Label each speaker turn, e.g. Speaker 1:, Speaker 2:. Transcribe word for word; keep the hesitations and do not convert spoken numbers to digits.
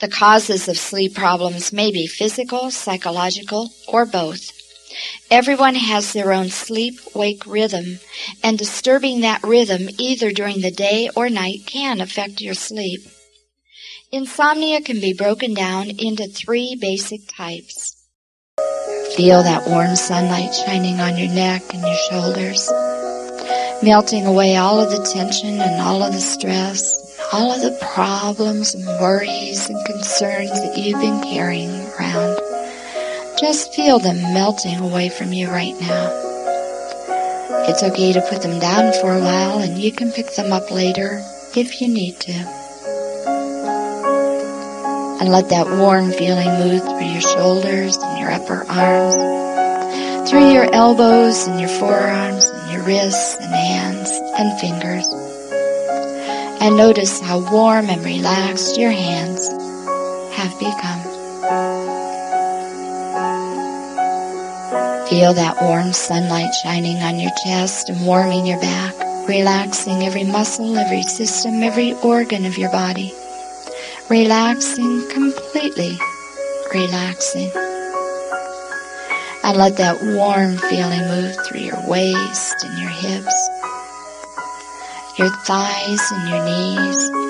Speaker 1: The causes of sleep problems may be physical, psychological, or both. Everyone has their own sleep-wake rhythm, and disturbing that rhythm either during the day or night can affect your sleep. Insomnia can be broken down into three basic types. Feel that warm sunlight shining on your neck and your shoulders, melting away all of the tension and all of the stress, all of the problems and worries and concerns that you've been carrying around. Just feel them melting away from you right now. It's okay to put them down for a while, and you can pick them up later if you need to. And let that warm feeling move through your shoulders and your upper arms, through your elbows and your forearms and your wrists and hands and fingers. And notice how warm and relaxed your hands have become. Feel that warm sunlight shining on your chest and warming your back, relaxing every muscle, every system, every organ of your body. Relaxing completely, relaxing. And let that warm feeling move through your waist and your hips, your thighs and your knees,